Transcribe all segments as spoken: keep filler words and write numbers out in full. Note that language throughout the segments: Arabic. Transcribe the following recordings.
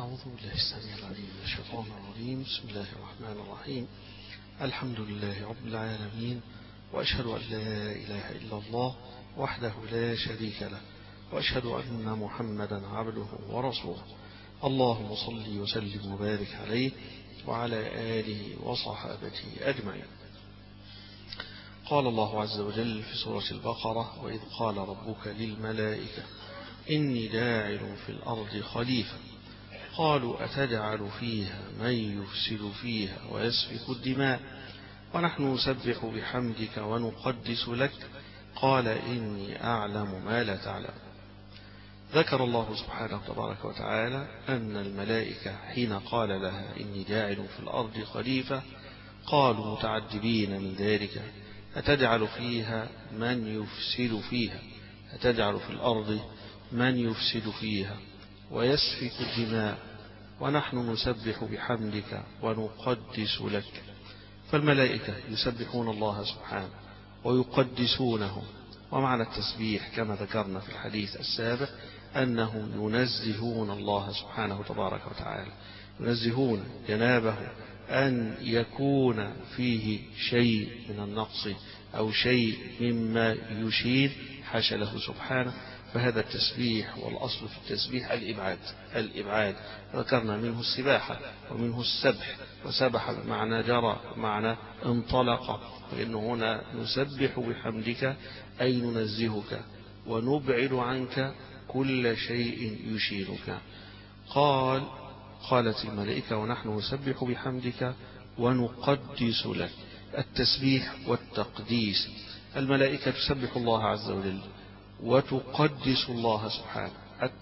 أعوذ بالله السميع العليم من الشيطان الرجيم. بسم الله الرحمن الرحيم. الحمد لله رب العالمين، وأشهد أن لا إله إلا الله وحده لا شريك له، وأشهد أن محمدا عبده ورسوله. اللهم صل وسلم وبارك عليه وعلى آله وصحابته أجمعين. قال الله عز وجل في سورة البقرة: وإذ قال ربك للملائكة إني جاعل في الأرض خليفة قالوا أتجعل فيها من يفسد فيها ويسفك الدماء ونحن نسبح بحمدك ونقدس لك قال إني أعلم ما لا تعلم. ذكر الله سبحانه تبارك وتعالى أن الملائكة حين قال لها إني جاعل في الأرض خليفة قالوا متعجبين من ذلك: أتجعل فيها من يفسد فيها أتجعل في الأرض من يفسد فيها ويسفك الدماء ونحن نسبح بحمدك ونقدس لك. فالملائكة يسبحون الله سبحانه ويقدسونه، ومعنى التسبيح كما ذكرنا في الحديث السابق أنهم ينزهون الله سبحانه تبارك وتعالى، ينزهون جنابه أن يكون فيه شيء من النقص أو شيء مما يشير حاشا له سبحانه. فهذا التسبيح، والأصل في التسبيح الإبعاد الإبعاد ذكرنا منه السباحة ومنه السبح، وسبح بمعنى جرى بمعنى انطلق، فإنه هنا نسبح بحمدك أي ننزهك ونبعد عنك كل شيء يشيرك. قال قالت الملائكة ونحن نسبح بحمدك ونقدس لك. التسبيح والتقديس، الملائكة تسبح الله عز وجل وتقدس الله سبحانه.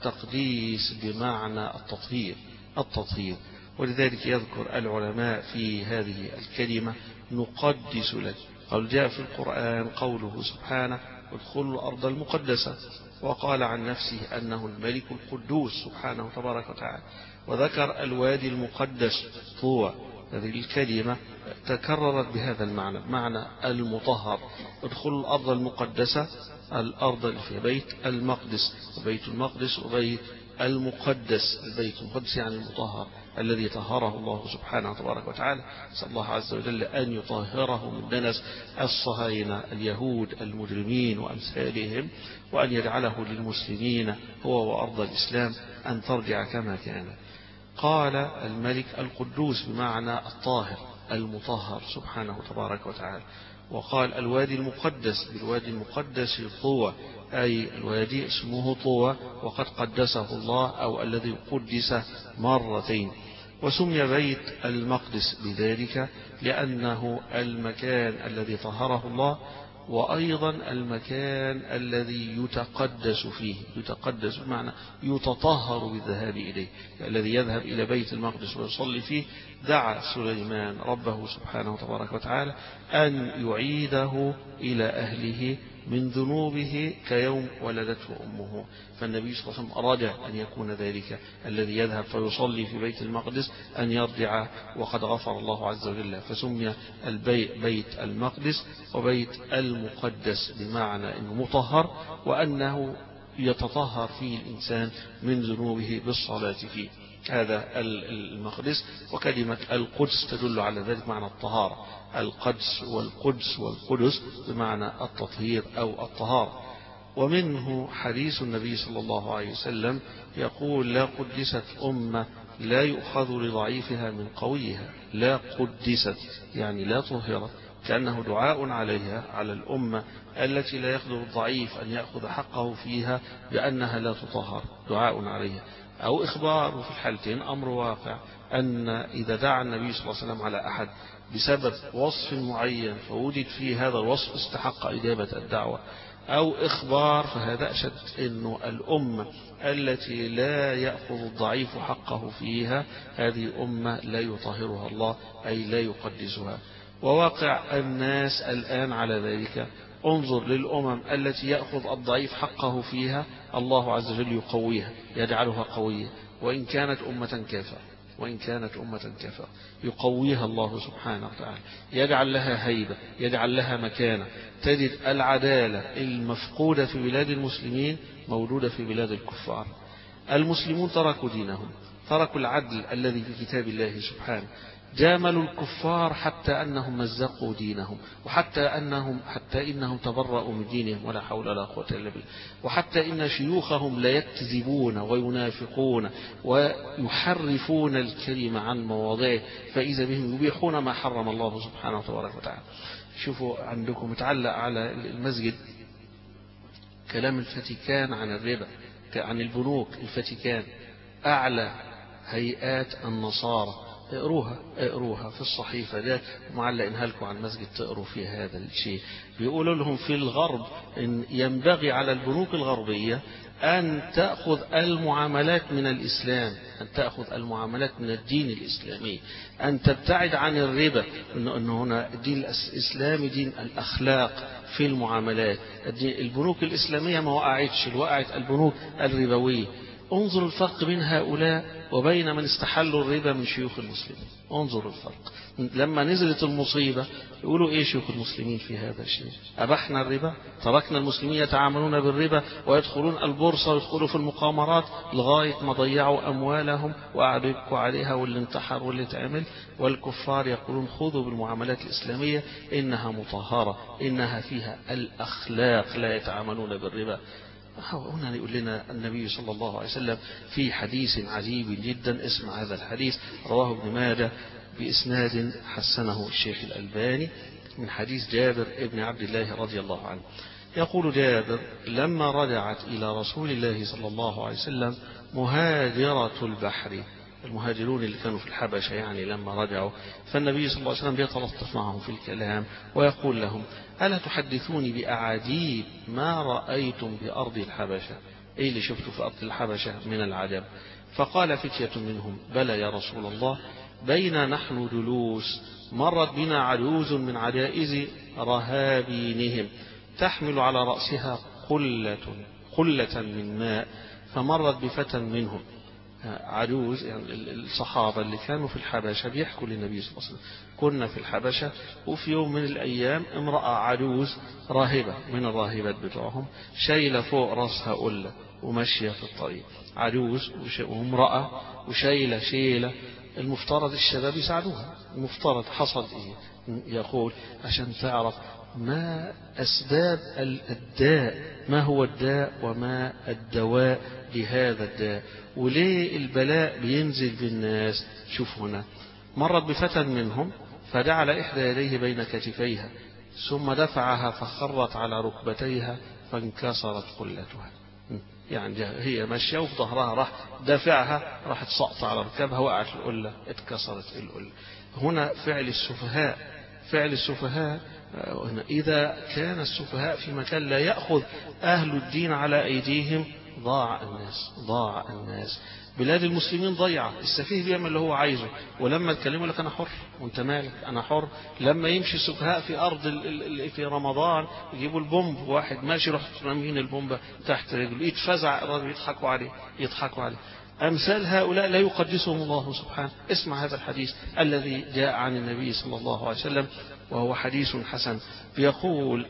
التقديس بمعنى التطهير التطهير ولذلك يذكر العلماء في هذه الكلمة نقدس لك. قال جاء في القرآن قوله سبحانه: ادخلوا الأرض المقدسة، وقال عن نفسه أنه الملك القدوس سبحانه تبارك وتعالى، وذكر الوادي المقدس طوى. هذه الكلمة تكررت بهذا المعنى، بمعنى المطهر. ادخلوا الأرض المقدسة، الأرض اللي في بيت المقدس، وبيت المقدس وبيت المقدس. البيت المقدس يعني المطهر الذي طهره الله سبحانه تبارك وتعالى. نسأل الله عز وجل أن يطهره من دنس الصهاينة اليهود المجرمين وأمثالهم، وأن يجعله للمسلمين هو وأرض الإسلام أن ترجع كما كان. قال الملك القدوس بمعنى الطاهر المطهر سبحانه تبارك وتعالى. وقال الوادي المقدس، بالوادي المقدس طوى، أي الوادي اسمه طوى وقد قدسه الله، أو الذي قدس مرتين. وسمي بيت المقدس بذلك لأنه المكان الذي طهره الله، وأيضا المكان الذي يتقدس فيه. يتقدس بمعنى يتطهر بالذهاب إليه. الذي يذهب إلى بيت المقدس ويصلي فيه دعا سليمان ربه سبحانه وتبارك وتعالى أن يعيده إلى أهله من ذنوبه كيوم ولدته أمه. فالنبي صلى الله عليه وسلم أراد أن يكون ذلك الذي يذهب فيصلي في بيت المقدس أن يرجع وقد غفر الله عز وجل. فسمي البيت بيت المقدس وبيت المقدس بمعنى أنه مطهر، وأنه يتطهر فيه الإنسان من ذنوبه بالصلاة فيه. هذا المقدس. وكلمة القدس تدل على ذلك معنى الطهارة. القدس والقدس والقدس بمعنى التطهير أو الطهارة. ومنه حديث النبي صلى الله عليه وسلم يقول: لا قدست أمة لا يؤخذ لضعيفها من قويها. لا قدست يعني لا طهرت، كأنه دعاء عليها على الأمة التي لا يقدر الضعيف أن يأخذ حقه فيها بأنها لا تطهر، دعاء عليها. أو إخبار في الحالتين أمر واقع، أن إذا دعا النبي صلى الله عليه وسلم على أحد بسبب وصف معين فوجد فيه هذا الوصف استحق إجابة الدعوة، أو إخبار، فهذا أشد. إنه الأمة التي لا يأخذ الضعيف حقه فيها هذه أمة لا يطهرها الله، أي لا يقدسها. وواقع الناس الآن على ذلك. انظر للأمم التي يأخذ الضعيف حقه فيها الله عز وجل يقويها، يجعلها قوية، وإن كانت أمة كافرة وإن كانت أمة كافرة يقويها الله سبحانه وتعالى، يجعل لها هيبة، يجعل لها مكانة. تجد العدالة المفقودة في بلاد المسلمين موجودة في بلاد الكفار. المسلمون تركوا دينهم، تركوا العدل الذي في كتاب الله سبحانه، جاملوا الكفار حتى أنهم مزقوا دينهم، وحتى أنهم حتى إنهم تبرؤوا من دينهم ولا حول ولا قوة إلا بالله، وحتى إن شيوخهم ليكذبون وينافقون ويحرفون الكلمة عن مواضعه، فإذا بهم يبيحون ما حرم الله سبحانه وتبارك وتعالى. شوفوا عندكم متعلق على المسجد كلام الفاتيكان عن الربا، عن البنوك. الفاتيكان أعلى هيئات النصارى، اقروها اقروها في الصحيفة ده معلقينها لكم على المسجد تقروا في هذا الشيء. بيقولوا لهم في الغرب إن ينبغي على البنوك الغربية أن تأخذ المعاملات من الإسلام، أن تأخذ المعاملات من الدين الإسلامي، أن تبتعد عن الربا، أنه هنا الدين الإسلامي دين الأخلاق في المعاملات. البنوك الإسلامية ما وقعتش، وقعت البنوك الربوية. انظروا الفرق بين هؤلاء وبين من استحلوا الربا من شيوخ المسلمين. انظروا الفرق. لما نزلت المصيبة يقولوا ايه شيوخ المسلمين في هذا الشيء؟ أبحنا الربا، تركنا المسلمين يتعاملون بالربا ويدخلون البورصة ويدخلوا في المقامرات لغاية ما ضيعوا أموالهم وقعدوا يبكوا عليها، واللي انتحر واللي تعمل. والكفار يقولون خذوا بالمعاملات الإسلامية إنها مطهرة، إنها فيها الأخلاق، لا يتعاملون بالربا. هنا يقول لنا النبي صلى الله عليه وسلم في حديث عجيب جدا. اسمع هذا الحديث، رواه ابن ماجه بإسناد حسنه الشيخ الألباني، من حديث جابر ابن عبد الله رضي الله عنه. يقول جابر: لما رجعت إلى رسول الله صلى الله عليه وسلم مهاجرة البحر، المهاجرون اللي كانوا في الحبشة يعني لما رجعوا، فالنبي صلى الله عليه وسلم بيتلطف معهم في الكلام ويقول لهم: ألا تحدثوني بأعاجيب ما رأيتم بأرض الحبشة؟ إيه اللي شفتوا في أرض الحبشة من العجب؟ فقال فتية منهم: بلى يا رسول الله، بين نحن جلوس مرت بنا عجوز من عجائز رهابينهم تحمل على رأسها قلة قلة من ماء، فمرت بفتى منهم. عجوز يعني الصحابة اللي كانوا في الحبشة بيحكوا للنبي صلى الله عليه وسلم: كنا في الحبشة وفي يوم من الأيام امرأة عجوز راهبة من الراهبات بتوعهم شايلة فوق رأسها قلة وماشية في الطريق، عجوز وامرأة وشايلة شيلة. المفترض الشباب يساعدوها، المفترض حصل إيه؟ يقول عشان تعرف ما أسباب الداء، ما هو الداء وما الدواء لهذا الداء، وليه البلاء بينزل بالناس. شوف هنا: مرت بفتى منهم فجعل إحدى يديه بين كتفيها ثم دفعها فخرت على ركبتيها فانكسرت قلتها. يعني هي ماشية وفي ظهرها راح دافعها، راحت سقط على ركبها، وقعت القلة، اتكسرت القلة. هنا فعل السفهاء، فعل السفهاء. إذا كان السفهاء في مكان لا يأخذ أهل الدين على أيديهم ضاع الناس، ضاع الناس. بلاد المسلمين ضيعة، السفيه بيعمل اللي هو عايزه، ولما تكلمه لك أنا حر، وأنت مالك أنا حر. لما يمشي السفهاء في أرض في رمضان يجيبوا البومب، واحد ماشي يروح رامين البومبة تحت رجله، يتفزع الراجل، يضحكوا عليه يضحكوا عليه. أمثال هؤلاء لا يقدسهم الله سبحانه. اسمع هذا الحديث الذي جاء عن النبي صلى الله عليه وسلم وهو حديث حسن. بيقول: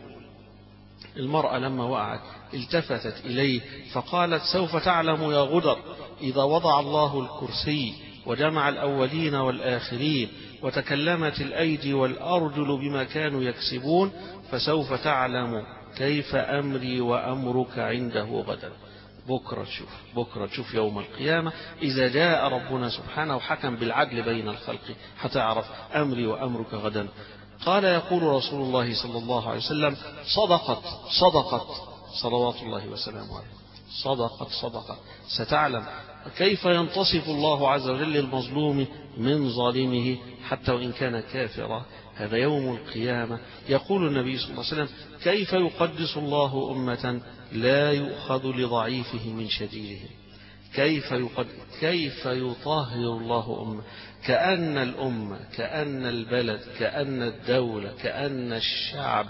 المرأة لما وقعت التفتت إليه فقالت: سوف تعلم يا غدر إذا وضع الله الكرسي وجمع الأولين والآخرين وتكلمت الأيدي والأرجل بما كانوا يكسبون، فسوف تعلم كيف أمري وأمرك عنده غدا. بكرة تشوف، بكرة تشوف يوم القيامة إذا جاء ربنا سبحانه وحكم بالعدل بين الخلق، هتعرف أمري وأمرك غدا. قال: يقول رسول الله صلى الله عليه وسلم: صدقت صدقت صلوات الله وسلامه عليه، صدقت صدقت. ستعلم كيف ينتصف الله عز وجل المظلوم من ظالمه حتى وإن كان كافرا. هذا يوم القيامة. يقول النبي صلى الله عليه وسلم: كيف يقدس الله أمة لا يؤخذ لضعيفه من شديده، كيف يقد... كيف يطهر الله أمة، كأن الأمة، كأن البلد، كأن الدولة، كأن الشعب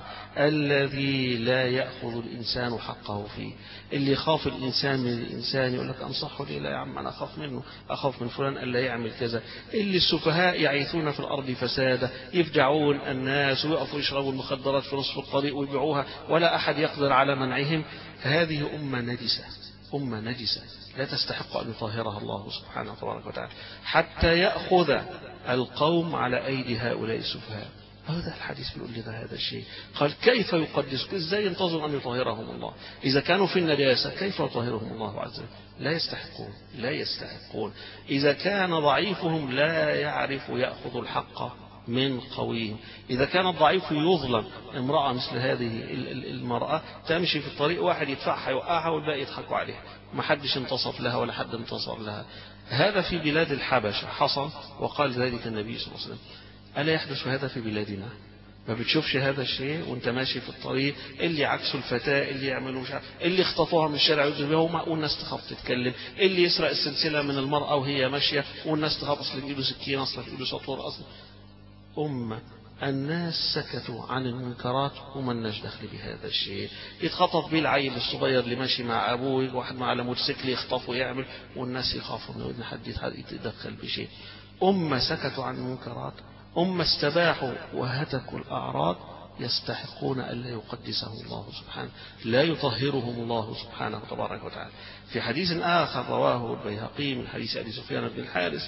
الذي لا يأخذ الإنسان حقه فيه. اللي يخاف الإنسان من الإنسان يقول لك أنصحه ليه؟ لا يا عم أنا أخاف منه، أخاف من فلان ألا يعمل كذا. اللي السفهاء يعيثون في الأرض فسادا، يفجعون الناس ويقفوا يشربوا المخدرات في نصف الطريق ويبيعوها ولا أحد يقدر على منعهم. هذه أمة نجسة، أمة نجسة لا تستحق أن يطهرها الله سبحانه وتعالى حتى يأخذ القوم على أيدي هؤلاء السفهاء. هذا الحديث بيقول لنا هذا الشيء. قال كيف يقدس؟ إزاي ينتظر أن يطهرهم الله إذا كانوا في النجاسة؟ كيف يطهرهم الله عز وجل؟ لا يستحقون لا يستحقون. إذا كان ضعيفهم لا يعرف يأخذ الحق من قويهم، إذا كان الضعيف يظلم، امرأة مثل هذه المرأة تمشي في الطريق واحد يدفعها يوقعها والباقي يضحكوا عليها، ما حدش انتصف لها ولا حد انتصر لها. هذا في بلاد الحبشة حصل وقال ذلك النبي صلى الله عليه وسلم. ألا يحدث هذا في بلادنا؟ ما بتشوفش هذا الشيء وانت ماشي في الطريق؟ اللي عكسوا الفتاة، اللي يعملوا مش عارف، اللي اخطفوها من الشارع يضربوها والناس تخاف تتكلم، اللي يسرق السلسلة من المرأة وهي ماشية والناس تخاف اصل في ايده سكين، اصل في ايده سطور، اصل أمة الناس سكتوا عن المنكرات ومالناش دخل بهذا الشيء. يتخطف بيه العيل الصغير اللي ماشي مع أبوه، واحد مع على موتوسيكل يخطفه يعمل والناس يخافوا من حد يتدخل بشيء. أمة سكتوا عن المنكرات، أمة استباحوا وهتكوا الأعراض، يستحقون ألا يقدسهم الله سبحانه، لا يطهرهم الله سبحانه تبارك وتعالى. في حديث آخر رواه البيهقي من حديث أبي سفيان بن الحارث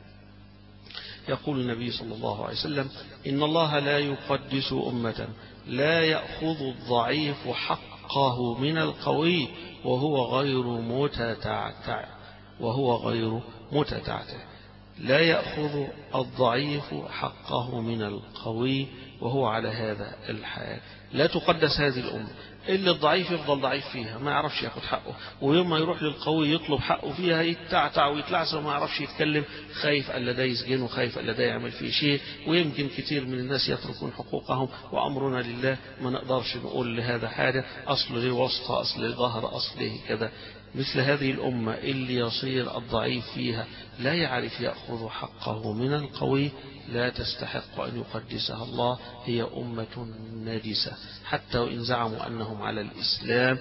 يقول النبي صلى الله عليه وسلم: إن الله لا يقدس أمة لا يأخذ الضعيف حقه من القوي وهو غير متتعتع وهو غير متتعتع لا يأخذ الضعيف حقه من القوي وهو على هذا الحال. لا تقدس هذه الأمة إلا الضعيف يفضل ضعيف فيها ما يعرفش ياخد حقه، ويوم ما يروح للقوي يطلب حقه فيها يتعتع ويتلعثم وما يعرفش يتكلم، خايف ألا ده يسجنه، خايف ألا ده يعمل فيه شيء. ويمكن كتير من الناس يتركون حقوقهم وأمرنا لله، ما نقدرش نقول لهذا حاجة، أصل له واسطة، أصل له ظهر، أصله كذا. مثل هذه الأمة اللي يصير الضعيف فيها لا يعرف يأخذ حقه من القوي لا تستحق أن يقدسها الله، هي أمة نجسة. حتى وإن زعموا أنهم على الإسلام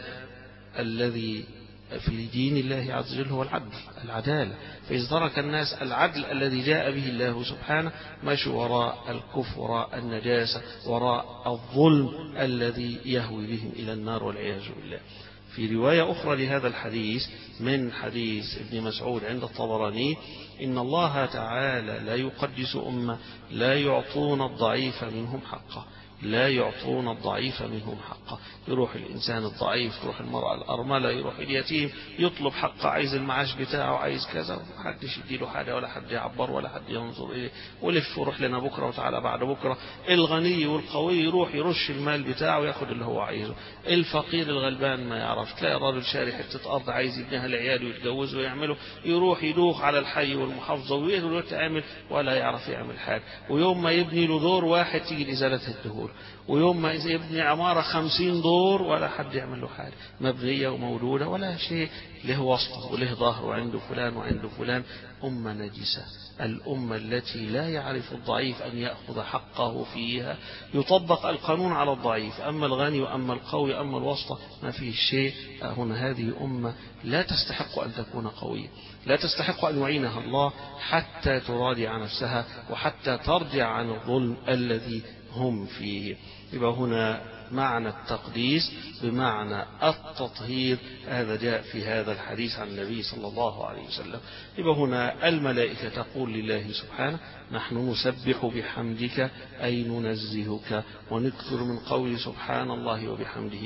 الذي في دين الله عز وجل هو العدل العدالة، فإذا ترك الناس العدل الذي جاء به الله سبحانه مشوا وراء الكفر، وراء النجاسة، وراء الظلم الذي يهوي بهم إلى النار والعياذ بالله. في رواية أخرى لهذا الحديث من حديث ابن مسعود عند الطبراني: إن الله تعالى لا يقدس أمة لا يعطون الضعيف منهم حقه لا يعطون الضعيف منهم حقه. يروح الإنسان الضعيف، تروح المرأة الأرملة، يروح اليتيم يطلب حقه، عايز المعاش بتاعه، عايز كذا، محدش يديله حاجة ولا حد يعبر ولا حد ينظر إليه، ولف وروح لنا بكرة وتعالى بعد بكرة. الغني والقوي يروح يرش المال بتاعه وياخد اللي هو عايزه. الفقير الغلبان ما يعرف، تلاقي الراجل شاري حتة أرض عايز يبنيها لعياله ويتجوزه ويعمله، يروح يدوخ على الحي والمحافظة ويعمل ولا يعرف يعمل حاجة. ويوم ما يبني له دور واحد تيجي الإزالة تدهور، ويوم ما يبني عمارة خمسين دور ولا حد يعمل له حاجة، مبنية ومولودة ولا شيء، له وسط وله ظهر وعنده فلان وعنده فلان. أمة نجسة، الأمة التي لا يعرف الضعيف أن يأخذ حقه فيها. يطبق القانون على الضعيف، أما الغني وأما القوي أما الوسطى ما فيه شيء. هنا هذه أمة لا تستحق أن تكون قوية، لا تستحق أن يعينها الله حتى تراجع نفسها وحتى ترجع عن الظلم الذي هم فيه. يبقى هنا معنى التقديس بمعنى التطهير، هذا جاء في هذا الحديث عن النبي صلى الله عليه وسلم. يبقى هنا الملائكة تقول لله سبحانه: نحن نسبح بحمدك أي ننزهك، ونكثر من قول سبحان الله وبحمده،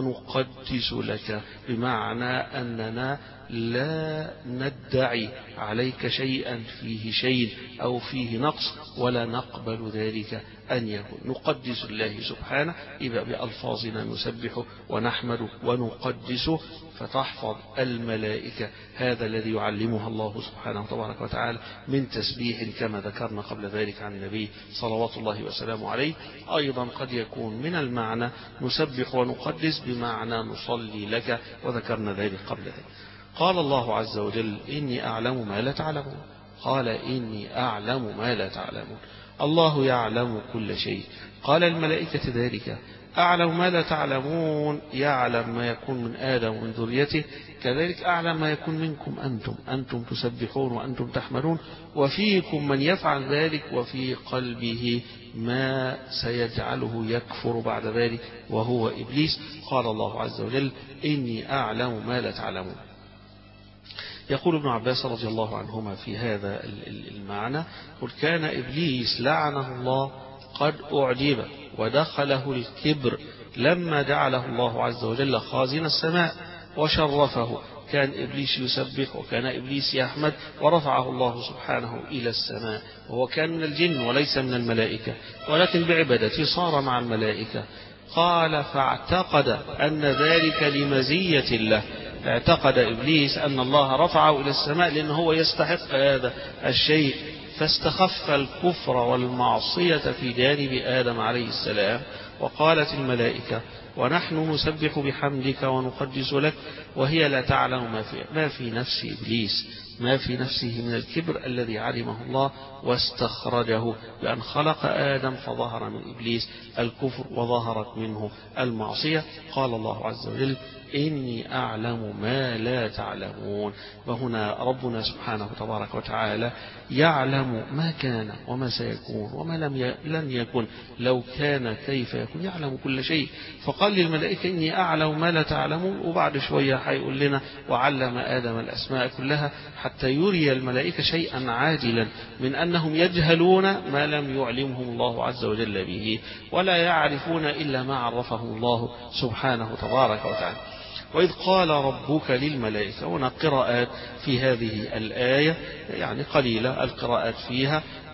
ونقدس لك، بمعنى أننا لا ندعي عليك شيئا فيه شيء أو فيه نقص ولا نقبل ذلك أن يكون. نقدس الله سبحانه يبقى بألفاظنا نسبحه ونحمده ونقدسه، فتحفظ الملائكة هذا الذي يعلمها الله سبحانه تبارك وتعالى من تسبيح كما ذكرنا قبل ذلك عن النبي صلوات الله وسلامه عليه. أيضا قد يكون من المعنى نسبح ونقدس بمعنى نصلي لك، وذكرنا ذلك قبل ذلك. قال الله عز وجل: إني أعلم ما لا تعلمون. قال: إني أعلم ما لا تعلمون. الله يعلم كل شيء. قال الملائكة ذلك: أعلم ما لا تعلمون، يعلم ما يكون من آدم ومن ذريته، كذلك أعلم ما يكون منكم أنتم أنتم تسبحون وأنتم تحمدون، وفيكم من يفعل ذلك وفي قلبه ما سيجعله يكفر بعد ذلك وهو إبليس. قال الله عز وجل: إني أعلم ما لا تعلمون. يقول ابن عباس رضي الله عنهما في هذا المعنى: قل كان إبليس لعنه الله قد أعجب ودخله الكبر لما جعله الله عز وجل خازن السماء وشرفه. كان إبليس يسبح وكان إبليس يحمد ورفعه الله سبحانه إلى السماء، وهو كان من الجن وليس من الملائكة، ولكن بعبادته صار مع الملائكة. قال: فاعتقد أن ذلك لمزية الله. اعتقد إبليس أن الله رفعه إلى السماء لأنه هو يستحق هذا الشيء، فاستخف الكفر والمعصية في جانب آدم عليه السلام. وقالت الملائكة: ونحن نسبح بحمدك ونقدس لك، وهي لا تعلم ما في, ما في نفس إبليس، ما في نفسه من الكبر الذي علمه الله واستخرجه بأن خلق آدم، فظهر من إبليس الكفر وظهرت منه المعصية. قال الله عز وجل: إني أعلم ما لا تعلمون. وهنا ربنا سبحانه تبارك وتعالى يعلم ما كان وما سيكون وما لم ي... لن يكن. لو كان كيف يكون، يعلم كل شيء. فقال للملائكة: إني أعلم ما لا تعلمون. وبعد شوية هيقول لنا: وعلم آدم الأسماء كلها، حتى يري الملائكة شيئا عاجلا من أنهم يجهلون ما لم يعلمهم الله عز وجل به، ولا يعرفون إلا ما عرفهم الله سبحانه تبارك وتعالى. وإذ قال ربك للملائكة. هنا قراءات في هذه الآية يعني قليلة القراءات فيها.